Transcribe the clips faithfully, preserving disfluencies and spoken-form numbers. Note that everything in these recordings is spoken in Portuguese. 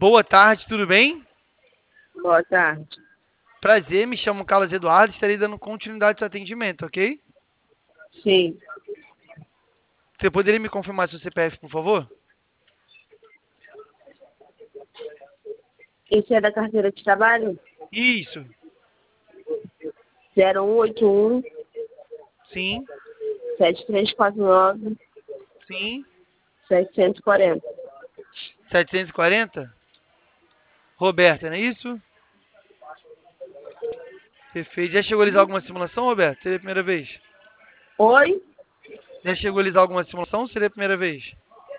Boa tarde, tudo bem? Boa tarde. Prazer, me chamo Carlos Eduardo, estarei dando continuidade ao seu atendimento, ok? Sim. Você poderia me confirmar seu C P F, por favor? Esse é da carteira de trabalho? Isso, zero um oito um, sim, sete três quatro nove, sim. sete quatro zero. setecentos e quarenta? Roberta, não é isso? Perfeito. Já chegou a realizar alguma simulação, Roberto? Seria a primeira vez? Oi? Já chegou a realizar alguma simulação? Seria a primeira vez?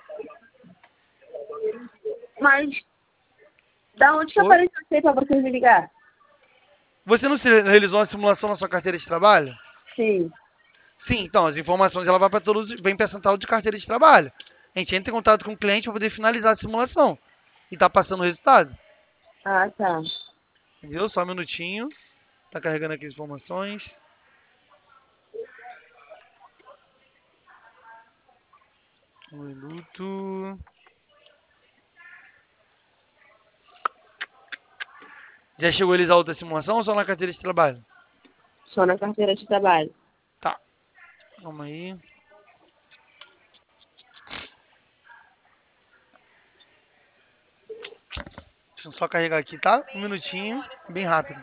Mas da onde que Oi? apareceu isso aí pra vocês me ligar? Você não se realizou uma simulação na sua carteira de trabalho? Sim. Sim, então, as informações ela vai para todos, vem para a central de carteira de trabalho. A gente entra em contato com o cliente para poder finalizar a simulação. E tá passando o resultado. Ah, tá. Entendeu? Só um minutinho. Tá carregando aqui as informações. Um minuto. Já chegou a realizar outra simulação ou só na carteira de trabalho? Só na carteira de trabalho. Tá. Calma aí. Deixa eu só carregar aqui, tá? Um minutinho. Bem rápido.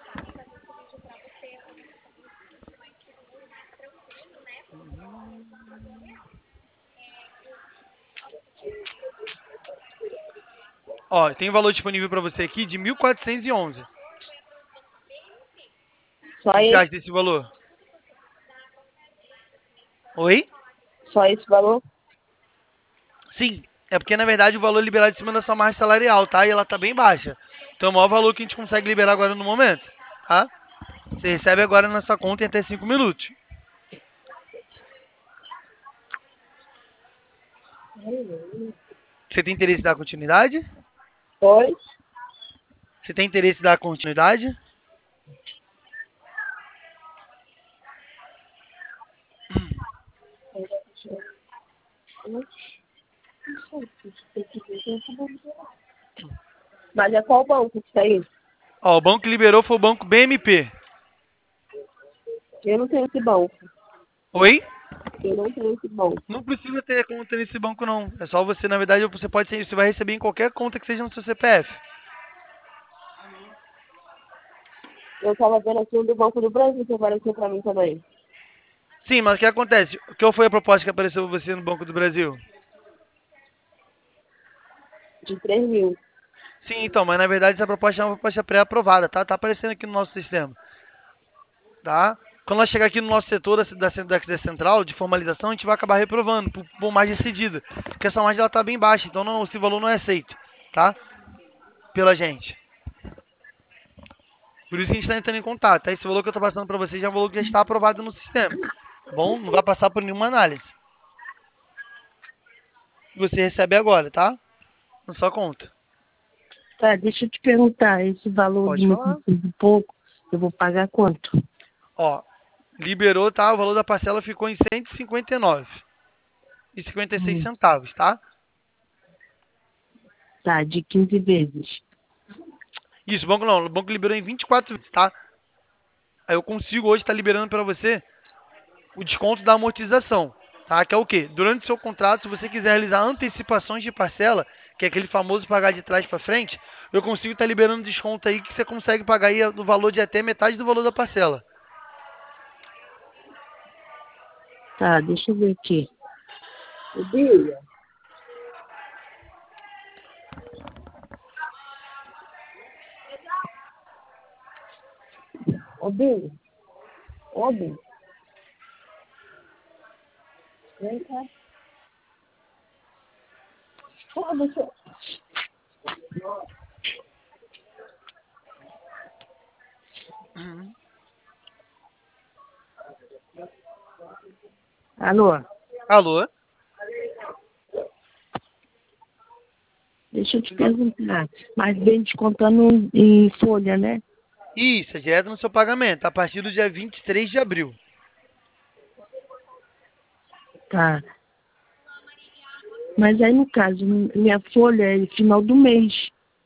Ó, tem um valor disponível para você aqui de mil quatrocentos e onze. O Só que você esse? acha desse valor? Oi? Só esse valor? Sim. É porque, na verdade, o valor liberado em cima da sua margem salarial, tá? E ela tá bem baixa. Então, é o maior valor que a gente consegue liberar agora no momento, tá? Você recebe agora na sua conta em até cinco minutos. Você tem interesse em dar continuidade? Oi? Você tem interesse em dar continuidade? Mas é qual banco que tá aí? Ó, o banco que liberou foi o banco B M P. Eu não tenho esse banco. Oi? Eu não tenho esse banco. Não precisa ter conta nesse banco, não. É só você, na verdade, você pode ser, você vai receber em qualquer conta que seja no seu C P F. Eu tava vendo aqui um do Banco do Brasil que apareceu pra mim também. Sim, mas o que acontece? Qual foi a proposta que apareceu pra você no Banco do Brasil? De três mil. Sim, então, mas na verdade essa proposta é uma proposta pré-aprovada, tá? Tá aparecendo aqui no nosso sistema, tá? Quando ela chegar aqui no nosso setor da, da, da, da central de formalização, a gente vai acabar reprovando por, por margem cedida. Porque essa margem ela tá bem baixa, então não, esse valor não é aceito, tá? Pela gente. Por isso que a gente está entrando em contato, tá? Esse valor que eu tô passando para vocês já é um valor que já está aprovado no sistema, tá bom? Não vai passar por nenhuma análise. Você recebe agora, tá? Na sua conta. Tá, deixa eu te perguntar, esse valor de Pode mil falar. e pouco, eu vou pagar quanto? Ó, liberou, tá? O valor da parcela ficou em cento e cinquenta e nove e cinquenta e seis Hum, centavos, tá? tá, de quinze vezes. Isso, o banco não, o banco liberou em vinte e quatro vezes, tá? Aí eu consigo hoje estar liberando para você o desconto da amortização, tá? Que é o quê? Durante o seu contrato, se você quiser realizar antecipações de parcela, que é aquele famoso pagar de trás para frente, eu consigo estar liberando desconto aí que você consegue pagar aí no valor de até metade do valor da parcela. Tá, deixa eu ver aqui. Ô, Bia. Ô, Bia. Ô, Bia. Vem cá. Pô, deixa eu... Uhum. Alô? Alô? Deixa eu te perguntar. Mas vem descontando em folha, né? Isso, é direto no seu pagamento, a partir do dia vinte e três de abril. Tá. Mas aí, no caso, minha folha é final do mês.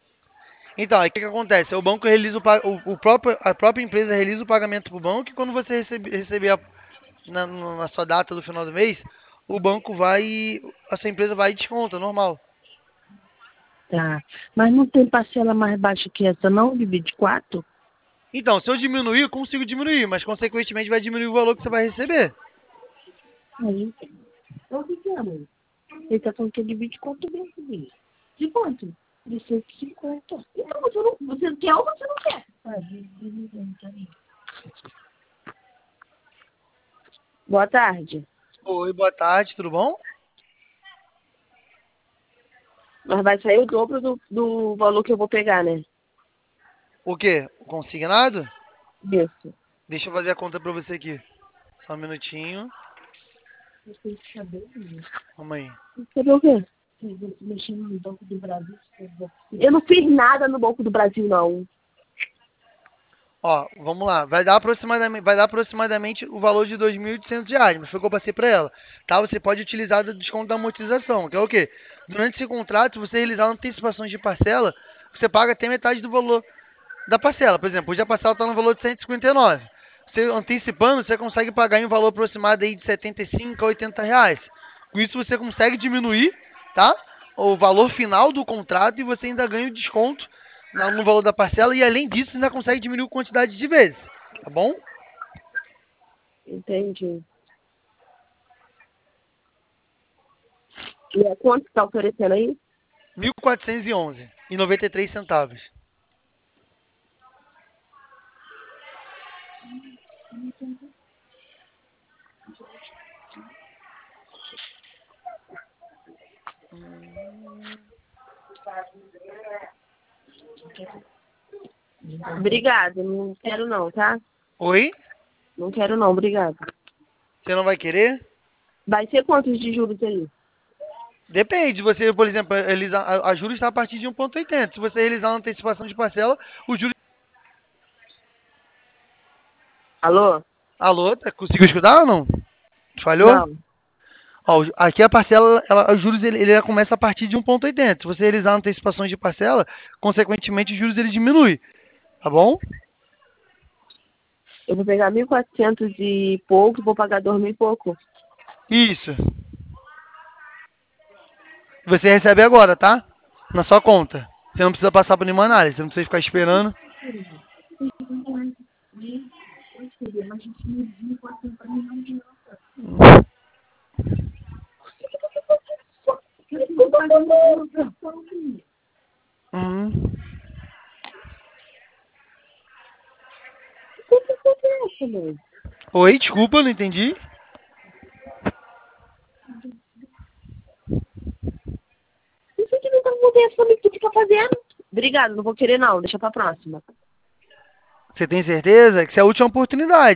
Então, aí o que, que acontece? O banco realiza o, pa- o, o próprio, a própria empresa realiza o pagamento para o banco e quando você recebe, receber a- na, no- na sua data do final do mês, o banco vai, e- a sua empresa vai e desconta, normal. Tá. Mas não tem parcela mais baixa que essa, não? De vinte e quatro? Então, se eu diminuir, eu consigo diminuir, mas consequentemente vai diminuir o valor que você vai receber. Aí. Então, o que que é, mãe? Ele tá falando que é de vinte e quatro vezes. De quanto? De cento e cinquenta. Então, você, não, você quer ou você não quer? Ah, de, de, de, de, Boa tarde. Oi, boa tarde, tudo bom? Mas vai sair o dobro do, do valor que eu vou pegar, né? O quê? O consignado? Isso. Deixa eu fazer a conta pra você aqui. Só um minutinho. Eu tenho que saber, né? Calma aí. Saber o quê? Você mexendo no Banco do Brasil, você vai- Eu não fiz nada no Banco do Brasil, não. Ó, vamos lá. Vai dar aproximadamente, vai dar aproximadamente o valor de dois mil e oitocentos reais, mas foi o que eu passei para ela. Tá? Você pode utilizar do desconto da amortização, que é o quê? Durante esse contrato, se você realizar antecipações de parcela, você paga até metade do valor da parcela. Por exemplo, hoje a parcela está no valor de cento e cinquenta e nove. Você antecipando, você consegue pagar em um valor aproximado aí de setenta e cinco a oitenta reais. Com isso você consegue diminuir, tá? O valor final do contrato e você ainda ganha o desconto na- no valor da parcela e além disso você ainda consegue diminuir a quantidade de vezes, tá bom? Entendi. E é quanto que tá oferecendo aí? mil quatrocentos e onze e noventa e três centavos. Obrigada, não quero não, tá? Oi? Não quero não, obrigada. Você não vai querer? Vai ser quantos de juros aí? Depende, você, por exemplo, realizar, a, a juros está a partir de um vírgula oitenta. Se você realizar uma antecipação de parcela, o juros. Alô? Alô, tá- conseguiu escutar ou não? Falhou? Não. Ó, o- aqui a parcela, ela, os juros ele, ele já começa a partir de um vírgula oitenta. Se você realizar antecipações de parcela, consequentemente os juros ele diminui, tá bom? Eu vou pegar mil e quatrocentos e pouco e vou pagar dois mil e pouco. Isso. Você recebe agora, tá? Na sua conta. Você não precisa passar por nenhuma análise, você não precisa ficar esperando. Uhum. O que acontece, mãe? Oi, desculpa, não entendi. Isso aqui não tá acontecendo, o que tu tá fazendo? Obrigada, não vou querer não, deixa pra próxima. Você tem certeza que isso é a última oportunidade?